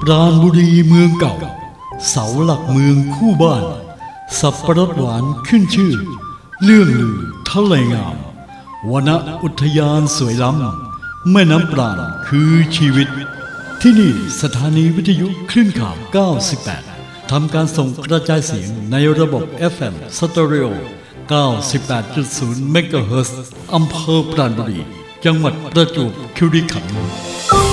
ราณบุรีเมืองเก่าเสาหลักเมืองคู่บ้านสับปะรดหวานขึ้นชื่อเรื่องลือทะเลงามวนอุทยานสวยล้ำแม่น้ำปราณคือชีวิตที่นี่สถานีวิทยุคลื่นข่าว98ทำการส่งกระจายเสียงในระบบ FM สเตอริโอ 98.0 เมกะเฮิรตซ์อำเภอปราณบุรีจังหวัดประจวบคีรีขันธ์